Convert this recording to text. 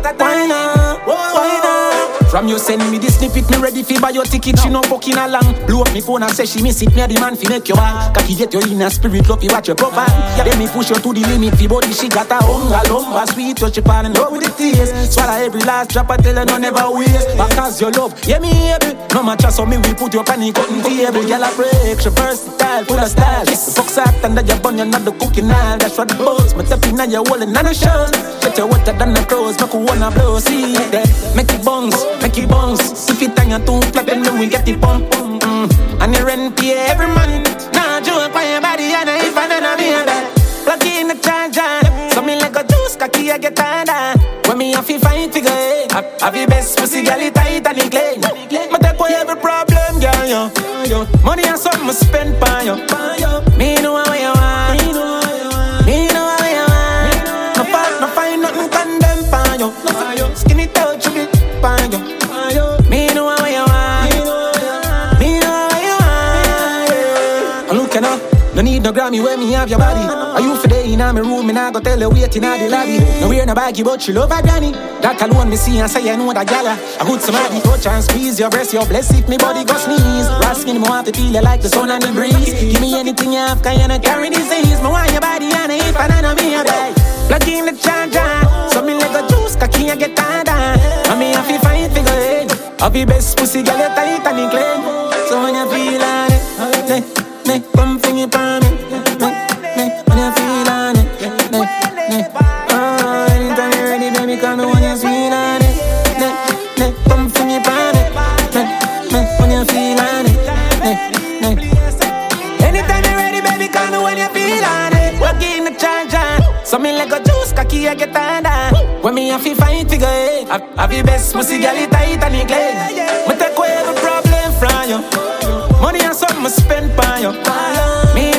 Why not? Why not? From you send me the snippet, me ready fi buy your ticket. She no fucking along. Blow up me phone and say she miss it. Me a the man fi make you walk. Cocky get your inner spirit, love fi watch your profile. Then me push you to the limit fi body. She got a hunger, lumber, sweet touch. She fall in love with the taste. Swallow every last drop, I tell her no never waste. Because your love, yeah me able. No match so me we put your penny cutting table. Girl a break, she versatile, full of style. The fuck's out under your bun, you're not the cooking oil. That's what the boss. Me tapping on your wall and on a show. Get your water than the clothes, make you wanna blow. See that, make it bounce, make it bounce. If it on your two flat, then we get it pump. And the rent pay every month. Now joke on your body and if I don't be a bad. Plug in the charger, so me like a juice, cocky I get harder. When me have to fight figure eight, have your best pussy girl it tight and it clean. Me take away every problem, girl, yo. Money and something me spend on you. Me know how you want, me know how you want. No find nothing condemn on you. Skinny touch you bit on you. Me know how you want, me know how you want. I'm looking up. No need no Grammy when me have your body. Are you for day in my room and I go tell her waiting at the lobby. No wear no baggy but she love her granny. That alone me see and say I know that gala. I good somebody touch and squeeze your breast, your bless if me body go sneeze. Raskin me want to feel like the sun and the breeze. Give me anything you have, can you not carry disease? Me want your body and if I don't be a bag. Plug in the charger, so me like a juice, cocky I get harder. And me have to fight figure eight. Have your best pussy girl you tight and it clean. So when you feel on it, come fling it on me. When you feel on it, oh, anytime you're ready, baby, come when you feel on it. Come fling it on it. When you feel on it. Anytime you're ready, baby, come when you feel on it. Work in the charger, so me like a juice, cocky I get harder. When me have to fight figure eight, have your best pussy girl it tight and it clean. Me take away every problem from you. Money and something I spend on you. Me